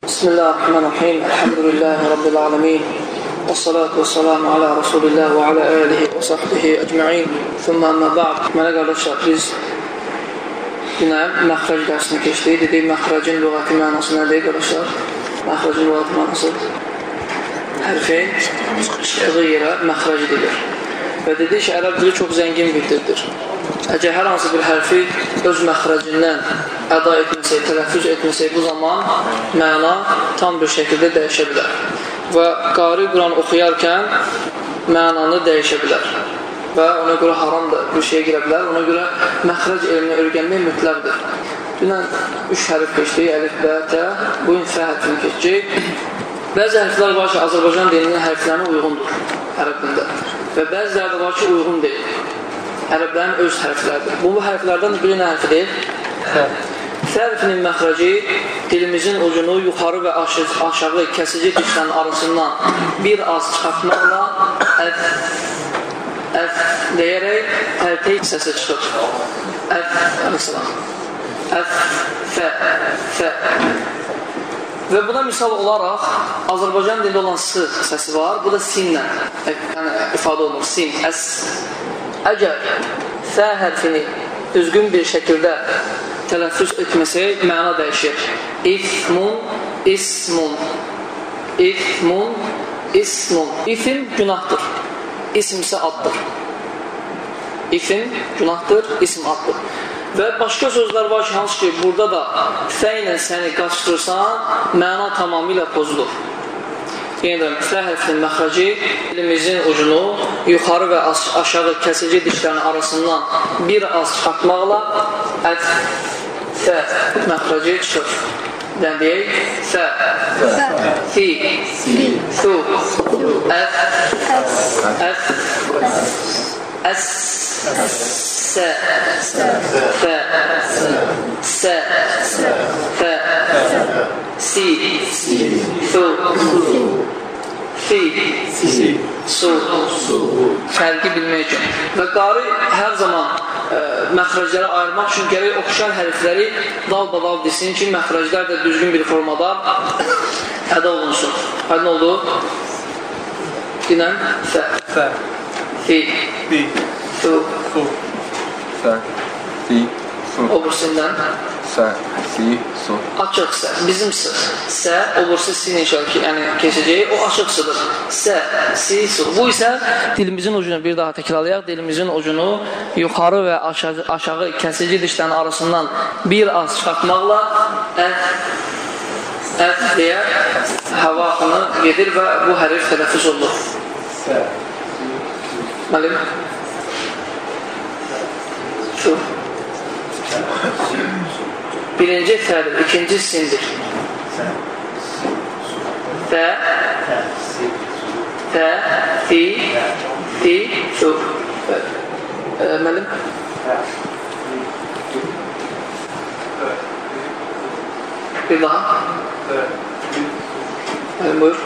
Bismillahirrahmanirrahim. Elhamdülillahi Rabbil alemin. Və salatu və salamu ala Rasulillah və ala alihi və sahbihi əcma'in. Thumma amma ba'd. Mənə qardaşlar, biz günə məxrəc dərsini keçdik. Dedik, məxrəcin lüğəti mənası nədir qardaşlar? Məxrəcin lüğəti mənası hərfin çıxdığı yerə məxrəc edilir. Və dedik ki, ərəb dili çox zəngin bir dildir. Əgər hər hansı bir hərfi öz məxrəcindən əda etməsək, tələffüz etməsək, bu zaman məna tam bir şəkildə dəyişə bilər. Və qari Quran oxuyarkən mənanı dəyişə bilər. Və ona görə haram da bir şeyə girə bilər. Ona görə məxrəc elmini öyrənmək mütləqdir. Dünən 3 hərf keçdik, əlif, bə, tə, bu gün fə hərfini keçəcək. Bəzi hərflər var ki, Azərbaycan dilinin hərflərinə uyğundur ərəb dilində. Və bəziləri də var ki, uyğun deyil. Ərəblərin öz hərfləridir. Bu hərflərdən biri nə hərfidir? Fə hərfinin məxrəci dilimizin ucunu yuxarı və aşağı kəsici dişlərin arasından bir az çıxartmaqla əf deyərək tərteyb səsi çıxır. Əf, fə. Və buna misal olaraq Azərbaycan dilində olan s səsi var. Bu da sinlə ifadə olunur. Sin, əs. Əgər fə hərfini düzgün bir şəkildə tələffüz etməsək, məna dəyişir. İfmun, ismun. İfmun, ismun. İfm günahdır. İsm isə addır. İfm günahdır, ism addır. Və başqa sözlər var ki, hansı ki, burada da fə ilə səni qaçdırsan, məna tamamilə pozulur. Yenə fə hərfinin məxrəci dilimizin ucunu yuxarı və aşağı kəsici dişlərin arasından bir az çıxartmaqla fə məxrəci çıxır. Yəni deyək, fə, fi, su, əf, əs, sə, fə, sə, fə, si, su, fi, su, fərqi bilmək üçün. Və qari hər zaman məxrəcləri ayırmaq üçün gərək oxşar hərfləri dal-badal desin ki, məxrəclər də düzgün bir formada əda olunsun. Aydın oldu? Dinən, fə, fi, su, fə, fi, su. Obursindən Sə, si, su. Açıq sə, bizim sə, obursu sin inşallah ki, yəni keçəcək, o açıq sıdır. Sə, si, su. Bu isə dilimizin ucunu bir daha təkrarlayaq, dilimizin ucunu yuxarı və aşağı kəsici dişlərin arasından bir az çıxartmaqla əf deyə hava axını gedir və bu hərif tələffüz olunur. Sə. Məlim? Su. Birinci fədir, ikinci sindir. Fə, fi, su. Məlim? Bir daha. Məlim, buyur.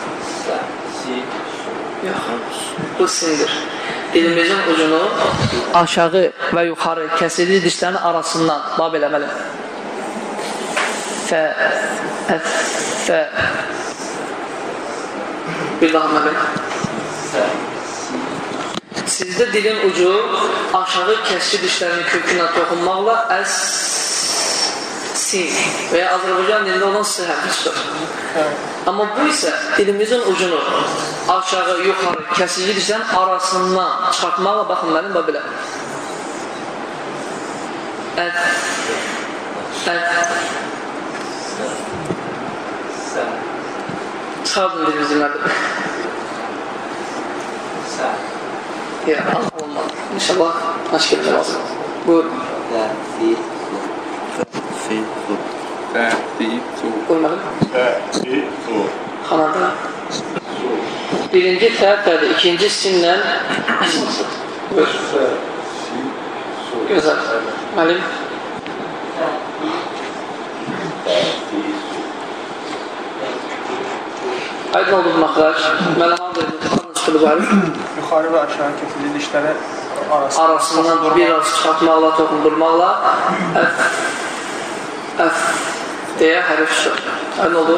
Yox, bu sindir. Dilimizin ucunu aşağı və yuxarı kəsili dişlərin arasından bab eləməli. Fə, əf, fə. Bir daha məlim. Sizdə dilin ucu aşağı kəsici dişlərin kökünə toxunmaqla əs, sin və ya Azərbaycan dilində olan s hərfi çıxır. Amma bu isə dilimizin ucunu aşağı, yuxarı kəsici dişlərin arasından çıxartmaqla, baxın mənim, bax belə. Çıxardın dilimizi mənim. Ya, olmadı. İnşallah aşkildə lazım. Buyur. Fi, su. Fə, fi, su. Buyurmadım. Fə, fi, su. Xanada. Birinci fədir, ikinci sinlə isması. Buyur. Fə, si, su. Gözəl. Məlim. Aydın oldu bu məxrəc. Məlim handır, çıxıdı bu hərif. Yuxarı və aşağı kəsili dişləri arasından bir az çıxartmaqla, toxundurmaqla əf deyə hərf çıxır. Aydın oldu?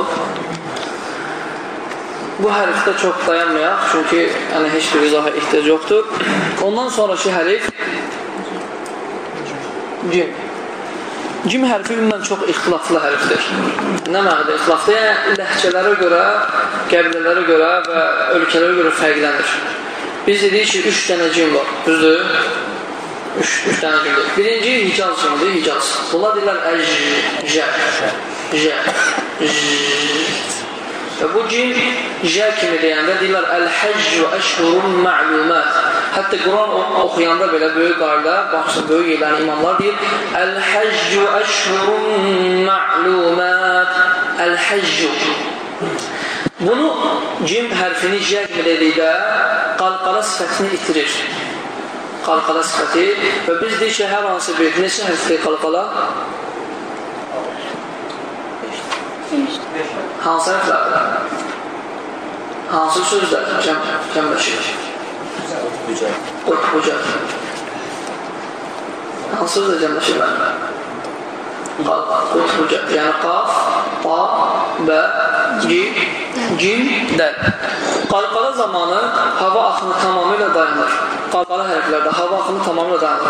Bu hərfdə çox dayanmayaq, çünki heç bir izaha ehtiyac yoxdur. Ondan sonraki hərf cim. Cim hərfi ümumən çox ixtilaflı hərfdir. Nə mənada ixtilaflı? Yəni, ləhcələrə görə, qəbilələrə görə və ölkələrə görə fərqlənir. Biz dedik ki, 3 dənə cim var, düzdür? 3 dənə cimdir. Birinci Hicaz cimidir, Hicaz. Bunlar deyirlər və bu cim jə kimi deyəndə deyirlər əl-həccü əşhurun ma'lumət. Hətta Quran oxuyanda belə böyük qarilər, baxsın, böyük yerlərin imamlar deyir əl-həccü əşhurun ma'lumət. Əl-həccü. Bunu cim hərfini jə kimi dedikdə qalqala sifətini itirir. Qalqala sifəti və biz deyik ki, hər hansı bir neçə hərfdir qalqala? Hansı hərflərdir? Hansı sözlər? Cəmbəşir. Qutbucaq. Hansı sözlər cəmbəşirlər? Qutbucaq. Yəni qaf, ta, bə, cim, dəl. Qalqala zamanı hava axını tamamilə dayanır. Qalqala hərflərdə hava axını tamamilə dayanır.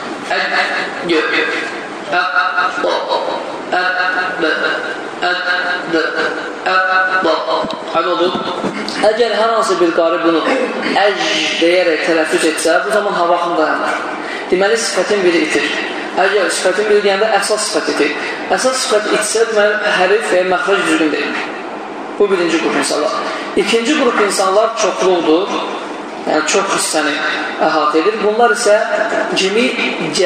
Əgər hər hansı bir qari bunu deyərək tələffüz etsə, bu zaman hava axını dayanır. Deməli, sifətin biri itir. Əgər sifətin biri deyəndə əsas sifət itir. Əsas sifət itsə, deməli, hərif və məxrəc düzgün deyil. Bu birinci qrup insanlar. İkinci qrup insanlar çoxluqdur. Yəni, çox hissəni əhatə edir. Bunlar isə cimi cə,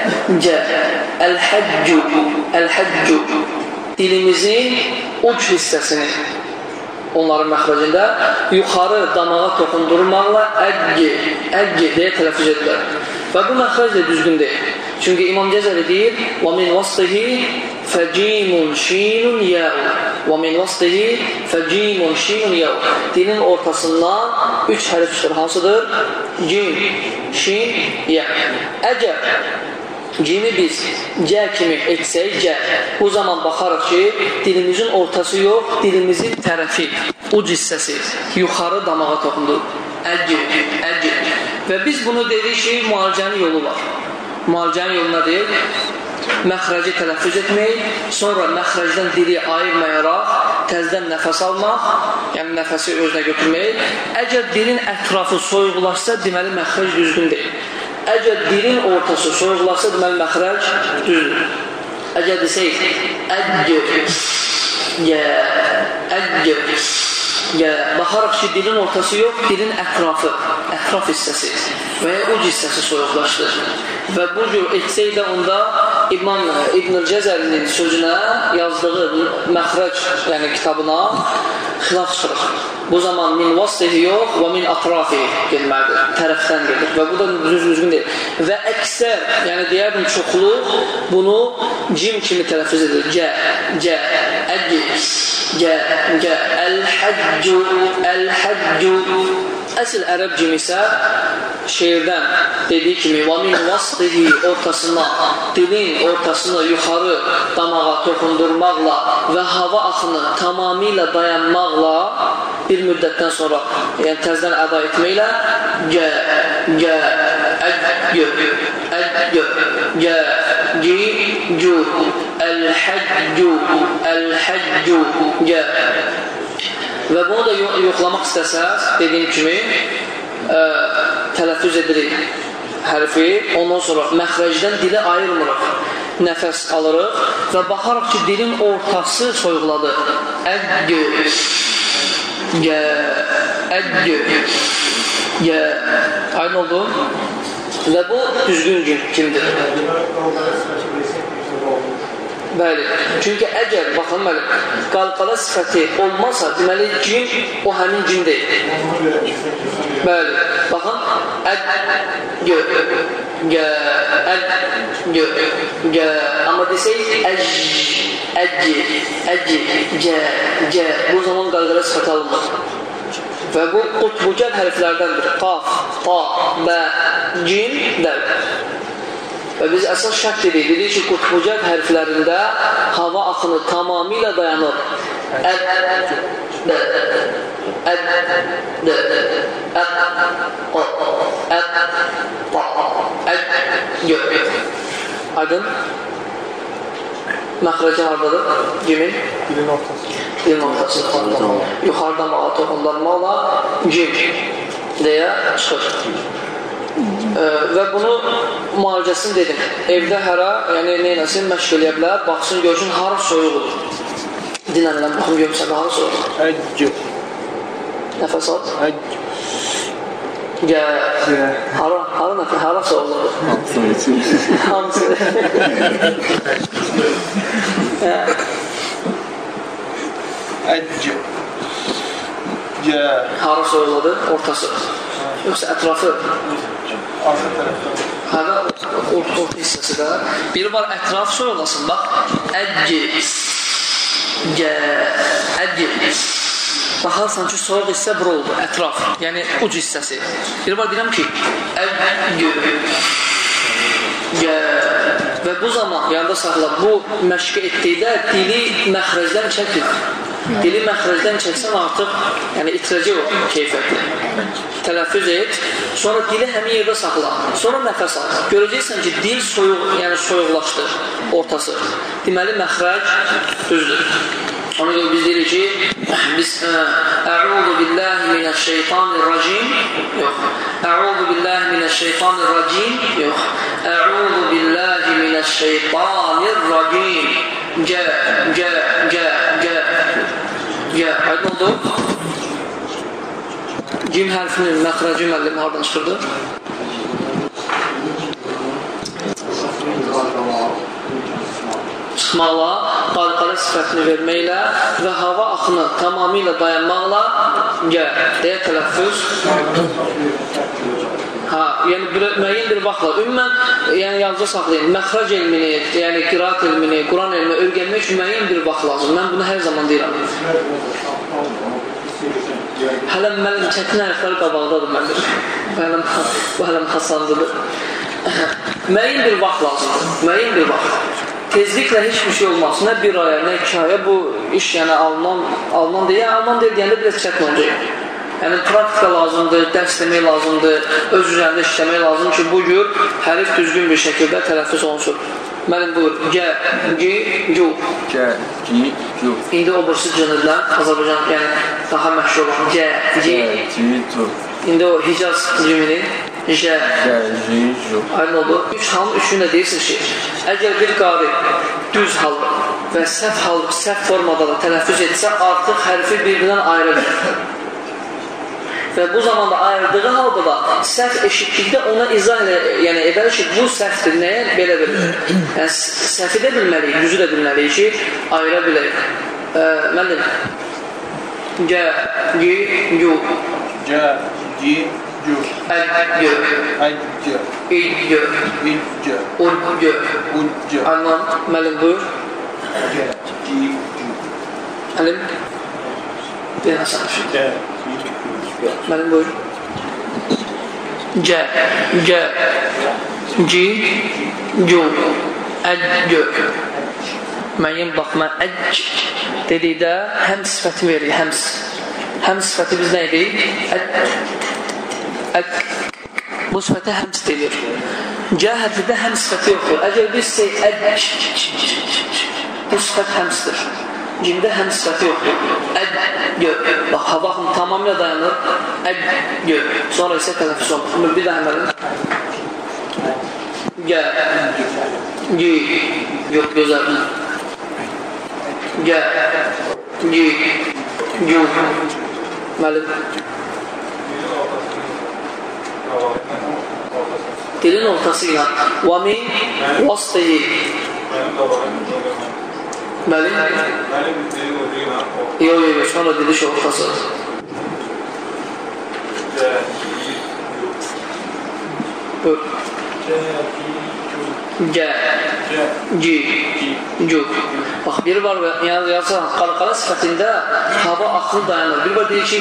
əl-həccü, dilimizin uc hissəsini onların məxrəcində yuxarı damağa toxundurmaqla əggi deyə tələffüz edirlər. Və bu məxrəc də düzgün deyil. Çünki İmam Cəzəli deyir وَمِنْ وَسْطِهِ فَجِيمٌ شِينٌ يَاءٌ وَمِنْ وَسْطِهِ فَجِيمٌ شِينٌ يَاءٌ Dilin ortasından 3 hərf çıxır. Hansıdır? Cim, şin, yə. Əgər cimi biz cə kimi etsək, bu zaman baxarıq ki, dilimizin ortası yox, dilimizin tərəfi, uc hissəsi yuxarı damağa toxundur. Əggi. Və biz bunu dedik ki, müalicənin yolu var. Müalicənin yolu nədir? Məxrəci tələffüz etmək, sonra məxrəcdən dili ayırmayaraq, təzdən nəfəs almaq, yəni nəfəsi özünə götürmək. Əgər dilin ətrafı soyuqlaşsa, deməli məxrəc düzgün deyil. Əgər dilin ortası soyuqlaşsa, deməli məxrəc düzdür. Əgər desək, baxarıq ki, dilin ortası yox, dilin ətraf hissəsi və ya uc hissəsi soyuqlaşdır. Və bu cür etsək də onda İbn-i Cəzəlinin sözünə yazdığı məxrəc, yəni kitabına xilaf çıxırıq. Bu zaman min vasfihi yox və min atrafihi gelməlidir, tərəfdən gedir və bu da düzgün deyil. Və əksər, yəni deyərdim çoxluq bunu cim kimi tələffüz edir. Əl-həccü. Əsl ərəb cimi isə şeirdən dediyi kimi və min vasfihi ortasına, dilin ortasını yuxarı damağa toxundurmaqla və hava axını tamamilə dayanmaqla bir müddətdən sonra, yəni təzdən əda etməklə əl-həccü və bunu da yoxlamaq istəsəz, dediyim kimi tələffüz edirik hərfi, ondan sonra məxrəcdən dili ayırmırıq, nəfəs alırıq və baxarıq ki, dilin ortası soyuqladı. Aydın oldu? Və bu düzgün kimdir? Bəli, çünki əgər, baxın məlim, qalqala sifəti olmasa, deməli, cim o həmin cim deyil. Bəli, baxın, amma desək, bu zaman qalqala sifəti alınmaz. Və bu qutbucaq hərflərdəndir. Qaf, ta, bə, cim, dəl. Və biz əsas şərt dedik. Dedik ki, qutbucət hərflərində hava axını tamamilə dayanır. Aydın? Məxrəcə haradadır? Cimin? Dilin ortası. Dilin ortası. Yuxarıdan mağa toxunlarmaqla cim deyə çıxır. Və bunu müalicəsini dedim. Evdə hərə, yəni neynəsin, məşq eləyə bilər, baxsın, görsün, hara soyuq olur. Dinlənilən, baxım, görmüsən, hara soyuq olur. Əccü. Nəfəs al. Əccü. Hara soyuq olur. Hamısını için. Hamısı. Əccü. Cə. Hara soyuq olur, ortası. Yoxsa ətrafı. Arxa tərəfdə. Hədə orta hissəsi də. Biri var, ətraf soyuqlasın, bax. Əccil. Baxarsan ki, soyuq hissə bura oldu, ətraf. Yəni, uc hissəsi. Biri var, deyirəm ki, və bu zaman, yanında saxla, bu məşqə etdikdə dili məxrəcdən çəkir. Dili məxrəcdən çəksən artıq, yəni itirəcək o keyfiyyətli. Tələffüz et, sonra dili həmin yerdə saxla, sonra nəfəs al. Görəcəksən ki, dil soyuq, yəni soyuqlaşdı, ortası. Deməli, məxrəc düzdür. Ona görə biz deyirik ki, biz Ə'udu billahi minəşşeytanirracim, yox. Ə'udu billahi minəşşeytanirracim, yox. Ə'udu billahi minəşşeytanirracim. Aydın oldu? Cim hərfinin məxrəci müəllim haradan çıxırdı? Çıxmaqla, qalqalə sifətini verməklə və hava axını tamamilə dayanmaqla deyə tələffüz. Yəni müəyyən bir vaxtla, ümumən, yəni yalnızca saxlayın, məxrac elmini, yəni qiraat elmini, Quran elmini öyrənmək üçün müəyyən bir vaxt lazım. Mən bunu hər zaman deyirəm. Hələ mənim çətin hərfləri qabaqdadır mənim. Bu hələm xasancıdır. Müəyyən bir vaxt lazımdır, müəyyən bir vaxt. Tezliklə heç bir şey olmaz. Nə bir aya, nə iki aya bu iş yəni alınan deyək. Alınan deyəndə biraz çətin olacaq. Yəni, praktika lazımdır, dərs demək lazımdır, öz üzərində işləmək lazımdır ki, bu cür hərif düzgün bir şəkildə tələffüz olunsun. Mənim buyur, gü. İndi o bursu cınırlar, Azərbaycan, yəni daha məşhur olan, İndi o Hicaz cümini, aydın oldu. Üç halın üçünü də deyirsiniz ki, əgər bir qari düz hal və səhv formada da tələffüz etsə, artıq hərfi bir-birindən ayrı bilir. Və bu zamanda ayırdığı halda da səhv eşitdikdə ona izah edər ki, bu səhvdir, nəyə belə bilir? Yəni, səhvi də bilməliyik, düzü də bilməliyik ki, ayıra bilək. Mən deyim, gü. Alman, məlim buyur. Əlim, deyən asan bir şey. Mənim buyur. Müəyyən baxma, dedikdə həm sifəti verir, həm sifəti biz nə edik? Bu sifətə həms deyilir. C hərfində həm sifəti yoxdur. Əgər biz bu sifət həmsdir. Cimdə həm sifəti yoxdur. Bax, hava axını tamamilə dayanır. Sonra isə tələffüz olunur. Bir də həməlin. Yox, gözəl. Məlim. Dilin ortası ilə. Və min vastıyi. Məlim? Yox, sonra diliş ortası. Buyur. Bax, biri var, yəni yazsan, qalqala sifətində hava axını dayanır. Bir var deyir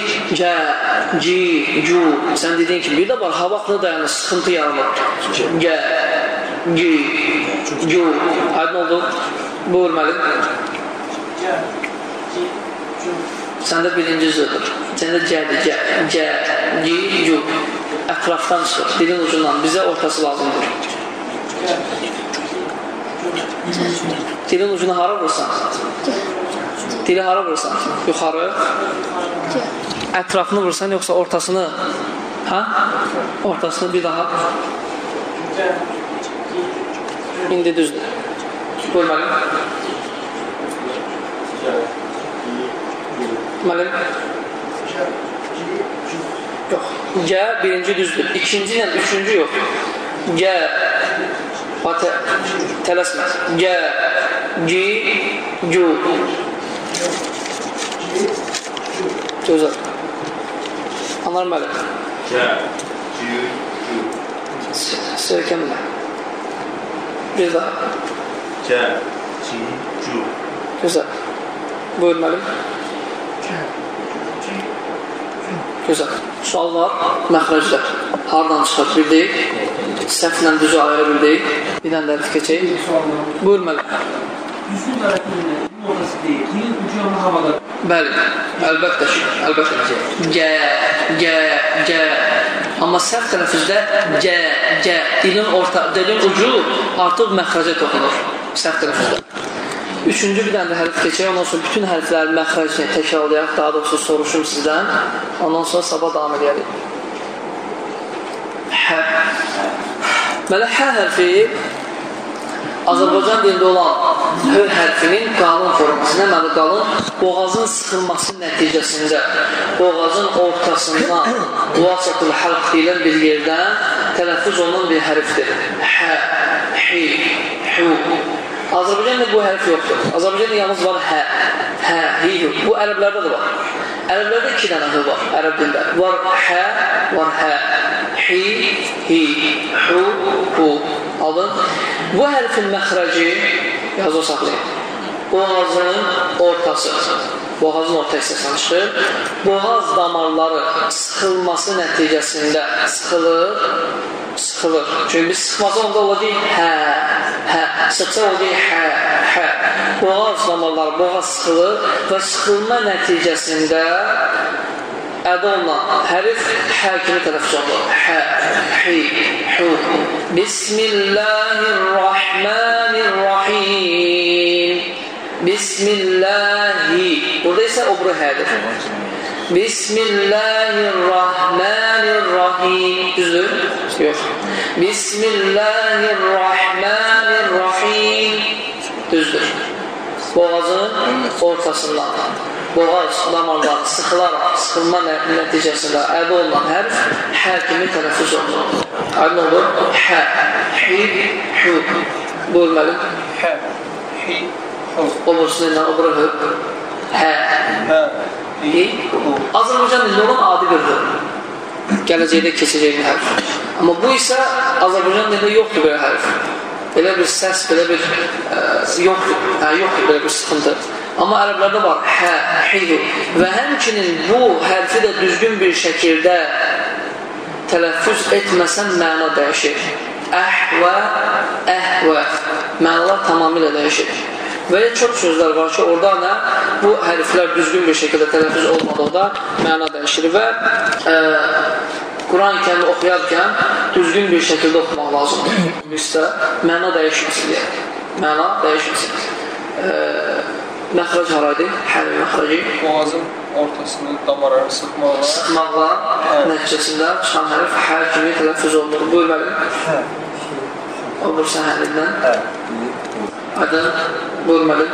ki, sən dediyin ki, bir də var, hava axını dayanır, sıxıntı yaranır. gi, gu. Aydın oldu? Buyur müəllim. Səndə birinci zıdır. Səndə cədir, cə, gi, gu. Ətrafdan çıxır, dilin ucundan. Bizə ortası lazımdır. Dilin ucunu hara vursan? Dili hara vursan? Yuxarı? Ətrafını vursan, yoxsa ortasını? Ha? Ortasını bir daha. İndi düzdür. Buyur müəllim. Müəllim. Yox. Gə birinci düzdür. İkinci ilə üçüncü yox. Gə. Tələsməz. Gə. Gi. Gu. Gözəl. Anlar müəllim. Gə. Gi. Gu. Sərkəmlə. Bir daha. Gə. Gi. Gu. Gözəl. Buyur müəllim. Güzel. Sual var. Məxrəclər. Hardan çıxar bildik? Səhvlə düzü ayıra bildik. Bir dənə dərif keçək. Buyur müəllim. Düzgün tərəfinin ortası deyil. Dilin ucu yanı havada. Bəli. Əlbəttə ki. Əlbəttə ki. Gə, gə, gə. Amma səhv tələfüzdə gə, gə. Dilin ucu artıq məxrəcə toxunur. Səhv tələfüzdə. Üçüncü bir dənə hərf keçək, ondan sonra bütün hərflərin məxrəcini təkrarlayaq, daha doğrusu soruşum sizdən. Ondan sonra sabah davam edəyək. Hə. Mələ hə hərfi Azərbaycan dilində olan h hərfinin qalın forması. Nə məli qalın? Boğazın sıxılması nəticəsində boğazın ortasından vasatül halq deyilən bir yerdən tələffüz olunan bir hərfdir. Hə, hi, hu. Azərbaycanda bu hərf yoxdur. Azərbaycanda yalnız var hə, hə, hi, hu. Bu ərəblərdə də var. Ərəblərdə 2 dənə hə var, ərəb dildə. Var hə, var hə, hi, hi, hu, hu. Aldın. Bu hərfin məxrəci, yazı saxlayın, boğazın ortası, boğazın orta hissəsindən çıxır. Boğaz damarları sıxılması nəticəsində sıxılır. Çünki biz sıxması onda olacaq hə, hə, sıxsa olacaq hə, hə. Boğaz damarları, boğaz sıxılır və sıxılma nəticəsində ədə olunan hərif hə kimi tələffüz olunur. Hə, hi, hu. Bismillahirrahmanirrahim. Bismillahi. Burada isə obru hədir. Bismillahirrahmanirrahim. Düzdür? Yox. Bismillahirrahmanirrahim. Düzdür. Boğazın ortasından boğaz damarları sıxılaraq, sıxılma nəticəsində ədə olunan hərf hə kimi tələffüz olunur. Aydın olur? Hə, hi, hu. Buyur müəllim. Hə, hi, hu. Olursun ilə obru hü. Hə, hi, hu. Azərbaycan dilində olan adi bir hü. Gələcəkdə keçəcək bir hərf. Amma bu isə Azərbaycan dilində yoxdur belə hərf. Belə bir səs, belə bir yoxdur. Yoxdur belə bir sıxıntı. Amma ərəblərdə var hə, hi. Və həmçinin bu hərfi də düzgün bir şəkildə tələffüz etməsən məna dəyişir. Əhvə, əhvə. Mənalar tamamilə dəyişir. Və çox sözlər var ki, orada nə? Bu hərflər düzgün bir şəkildə tələffüz olmadıqda məna dəyişir və Quran-ı Kərimi oxuyarkən düzgün bir şəkildə oxumaq lazımdır. Bizsə məna dəyişməsin deyə. Məna dəyişməsin. Məxrəc haraydı? Həmin məxrəci? Boğazın ortasını damarları sıxmaqla. Sıxmaqla nəticəsində çıxan hərf hə kimi tələffüz olunur. Buyur məlim. Hə. Olursa həlindən. Hə. Aydın. Buyur məlim.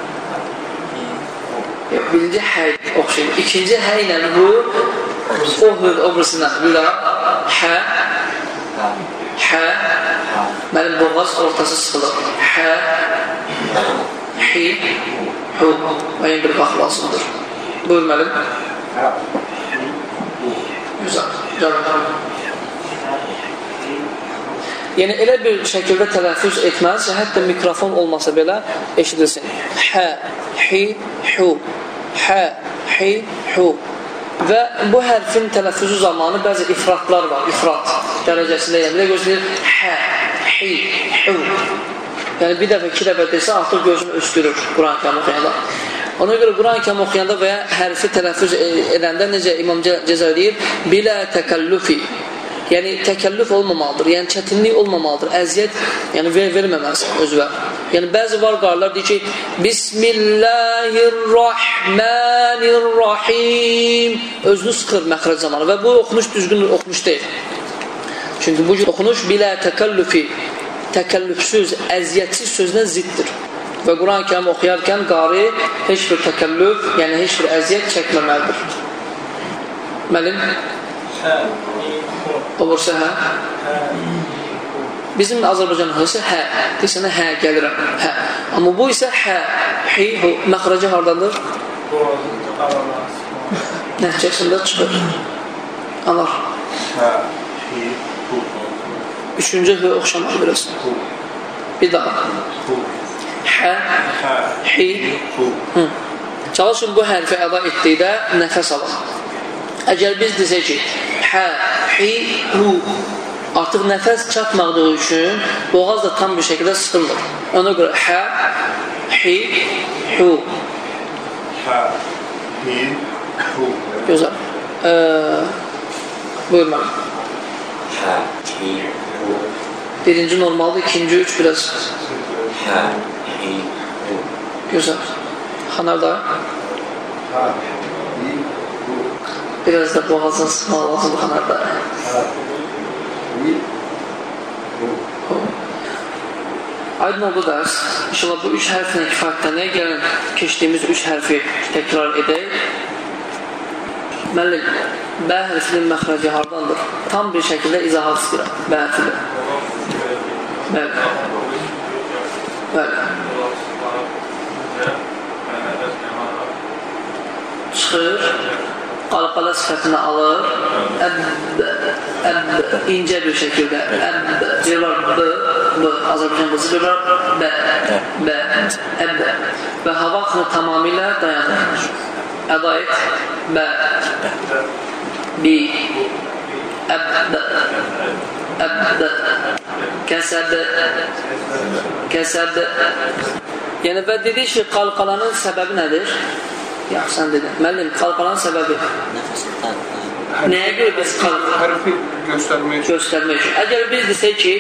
Birinci hə oxşayın. İkinci hə ilə bu o hür obrisindən. Bir daha. Hə. Hə. Mənim boğaz ortası sıxılır. Hə. Hi. Hu. Məyin bir vaxt lazımdır. Buyur məlim. Güzel. Yəni, elə bir şəkildə tələffüz etməz, hətta mikrofon olmasa belə eşidilsin. Hə, hi, hu. Hə, hi, hu. Və bu hərfin tələffüzü zamanı bəzi ifratlar var, ifrat dərəcəsində. Yəni, bir də gözləyir, hə, hi, hu. Yəni bir dəfə, iki dəfə desə artıq gözünü öskürür Quran-ı Kərim oxuyanda. Ona görə Quran-ı Kərim oxuyanda və ya hərfi tələffüz edəndə necə İmam Cəzari deyir? Bilə təkəllufi. Yəni təkəllüf olmamalıdır, yəni çətinlik olmamalıdır, əziyyət yəni verməməlisin özünə. Yəni bəzi var qarlar deyir ki, Bismillahirrahmanirrahim. Özünü sıxır məxrəc zamanı və bu oxunuş düzgün oxunuş deyil. Çünki bu oxunuş bilə təkəllufi, təkəllüfsüz, əziyyətsiz sözlə ziddir. Və Quran-ı Kərim oxuyarkən qari heç bir təkəllüf, yəni heç bir əziyyət çəkməməlidir. Məlim? Olursa hə? Bizim Azərbaycan hısı hə. Deyirsən hə gəlirəm. Hə. Amma bu isə hə. Hi, hu. Məxrəcə hardandır? Nəhcəsində çıxır. Anar. Hə, hi, hu. Üçüncü hü oxşamaq biraz. Bir daha. Hə, hi, hu. Çalışın bu hərfi əda etdikdə nəfəs alın. Əgər biz desək ki, hə, hi, hu, artıq nəfəs çatmadığı üçün boğaz da tam bir şəkildə sıxılır. Ona görə hə, hi, hu. Hə, hi, hu. Gözəl. Buyur mənim. Hə, hi, hu. Birinci normaldır, ikinci üç biraz. Hə, hi, hu. Gözəl. Xanar da? Hə, hi, hu. Biraz da boğazını sıxmaq lazımdır Xanar da. Hə, hi, hu. Aydın oldu dərs. İnşallah bu üç hərflə kifayətlənək. Gəlin, keçdiyimiz üç hərfi təkrar edək. Müəllim, bə hərfinin məxrəci hardandır? Tam bir şəkildə izahat istəyirəm. Bə hərfidir. Bəli. Bəli. Çıxır, qalqala sifətini alır, incə bir şəkildə, bir var b, Azərbaycan qızı, bir var b, və hava axını tamamilə dayanır. Əda et, bə, bi, kəsəb. Yəni, və dedik ki, qalqalanın səbəbi nədir? Ya, sən dedin. Müəllim, qalqalanın səbəbi? Nəyə görə biz qalqalanın? Hərfi göstərmək üçün. Əgər biz desək ki,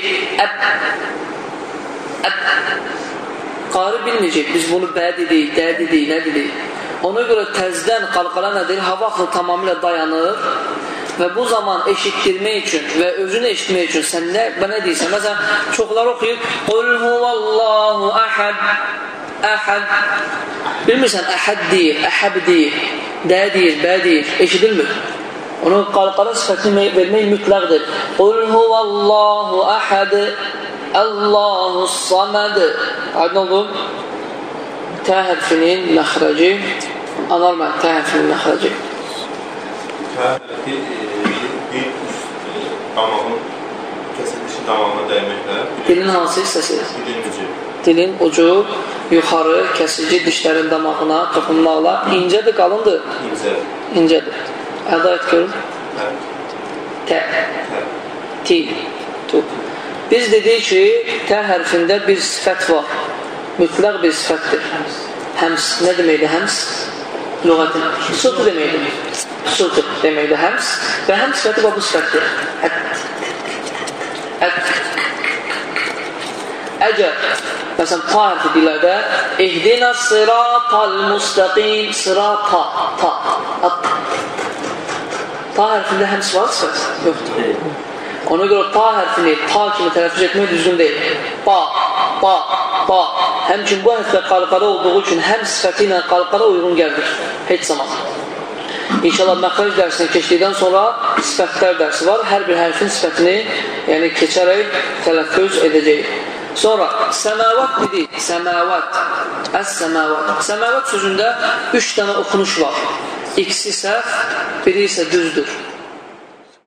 qari bilməyəcək, biz bunu bə dedik, də dedik, nə dedik? Ona görə təzdən qalqalan nədir? Hava axını tamamilə dayanır və bu zaman eşitdirmək üçün və özünü eşitmək üçün sən nə deyirsən? Məsələn, çoxları oxuyub Qul huvallahu əhəd, əhəd. Bilmirsən, əhəd deyir, əhəb deyir, də deyir, bə deyir, eşidilmir. Onun qalqala sifətini vermək mütləqdir. Qul huvallahu əhəd, Allahu saməd. Aydın oldu? Tə hərfinin məxrəci, anar mən, tə hərfinin məxrəci. Tə hərfi bir üst damağın kəsilişi damağına dəyməklə. Dilin hansı hissəsi? Dilin ucu. Dilin ucu yuxarı kəsici dişlərin damağına toxunmaqla incədir, qalındır? İncədir. Əda et görün. Tə. Ti. Tu. Biz dedik ki, tə hərfində bir sifət var. Mütləq bir sifətdir. Həms. Nə deməkdir həms? Lüğətin. Sutu deməkdir. Sutu deməkdir həms. Və həms sifəti bu sifətdir. Əgər, məsələn, ta hərfi dillərdə İhdina sıratal müstəqim, sırata, ta. Ta hərfində həms var sifət? Yoxdur. Ona görə ta hərfini ta kimi tələffüz etmək düzgün deyil. Ba, ba, ba. Həmçin bu hərfdə qalqara olduğu üçün həm sifəti ilə qalqara uyğun gəldir. Heç zaman. İnşallah məxrəc dərsini keçdikdən sonra sifətlər dərsi var. Hər bir hərfin sifətini keçərək tələffüz edəcəyik. Sonra səməvat dedik. Səməvat. Əs-səməvat. Səməvat sözündə 3 dənə oxunuş var. İkisi səhv, biri isə düzdür.